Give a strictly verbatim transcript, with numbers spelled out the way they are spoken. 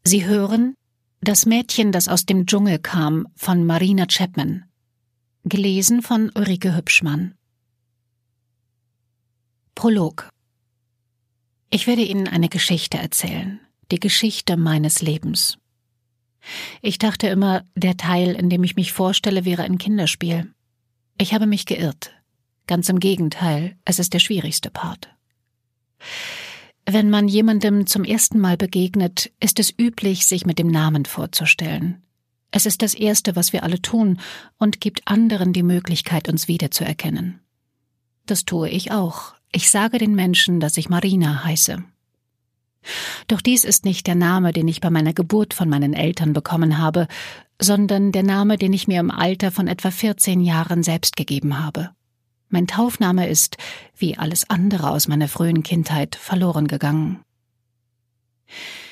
Sie hören Das Mädchen, das aus dem Dschungel kam, von Marina Chapman. Gelesen von Ulrike Hübschmann. Prolog. Ich werde Ihnen eine Geschichte erzählen, die Geschichte meines Lebens. Ich dachte immer, der Teil, in dem ich mich vorstelle, wäre ein Kinderspiel. Ich habe mich geirrt. Ganz im Gegenteil, es ist der schwierigste Part. Wenn man jemandem zum ersten Mal begegnet, ist es üblich, sich mit dem Namen vorzustellen. Es ist das Erste, was wir alle tun und gibt anderen die Möglichkeit, uns wiederzuerkennen. Das tue ich auch. Ich sage den Menschen, dass ich Marina heiße. Doch dies ist nicht der Name, den ich bei meiner Geburt von meinen Eltern bekommen habe, sondern der Name, den ich mir im Alter von etwa vierzehn Jahren selbst gegeben habe. Mein Taufname ist, wie alles andere aus meiner frühen Kindheit, verloren gegangen.